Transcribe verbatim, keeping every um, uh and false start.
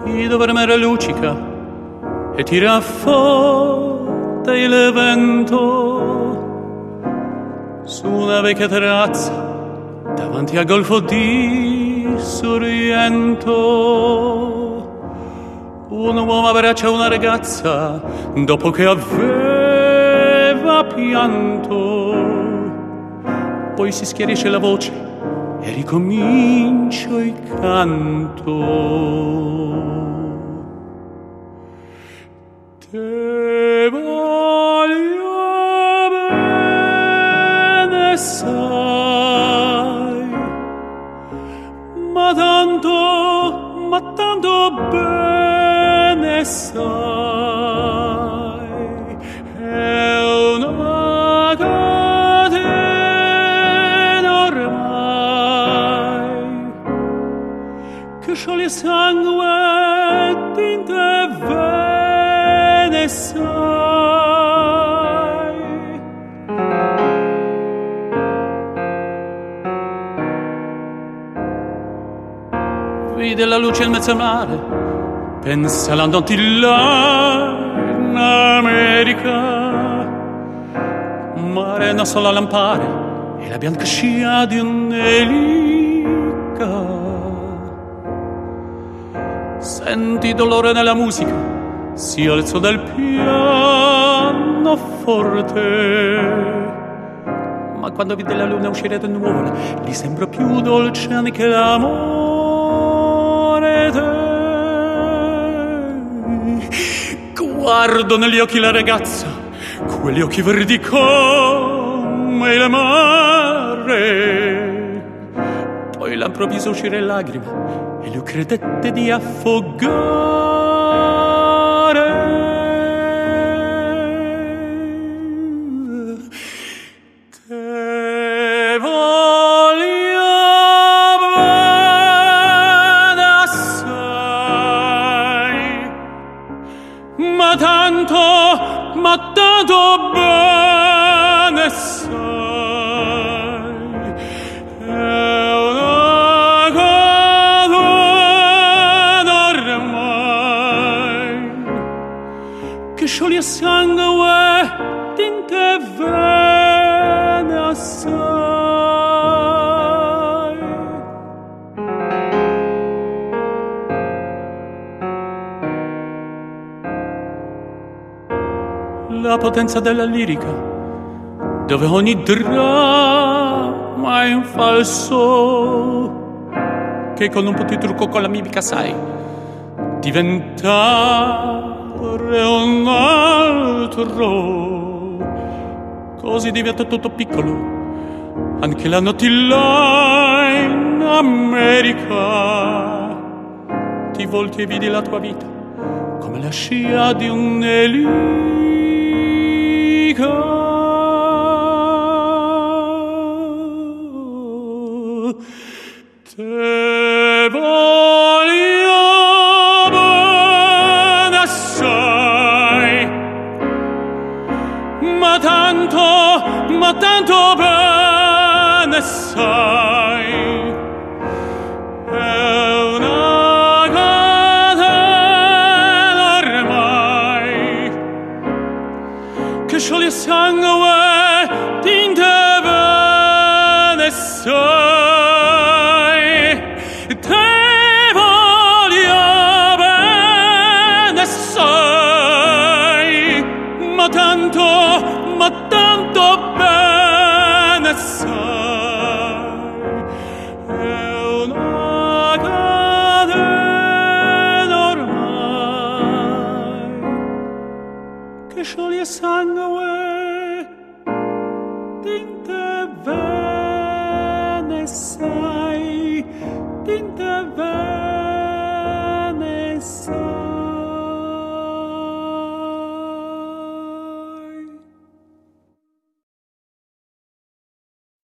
chi dormere luccica e tira fuori il vento su una vecchia terrazza davanti al golfo di Sorrento. Un uomo abbraccia una ragazza dopo che aveva pianto, poi si schiarisce la voce e ricomincia il canto. Te voglio bene, sai, ma tanto, ma tanto bene sai, è una catena ormai che scioglie sangue, tinte e vene sai. Vide la luce in mezzo al mare, pensa alla notte là in America, mare una sola lampare e la bianca scia di un'elica. Senti dolore nella musica, si alzò dal pianoforte, ma quando vide la luna uscire da nuvole gli sembrò più dolce anche l'amore. Guardo negli occhi la ragazza, quegli occhi verdi come il mare. Poi all'improvviso uscire lacrime e lui credette di affogare. Te voglio bene assai, ma tanto, ma tanto bene sai, è una catena ormai che scioglie sangue, tinte e vene assai. La potenza della lirica, dove ogni dramma è un falso, che con un po' di trucco con la mimica sai diventare un altro. Così diventa tutto piccolo, anche la notte là in America. Ti volti e vedi la tua vita come la scia di un'elica. Te voglio bene assai, ma tanto, ma tanto bene sai.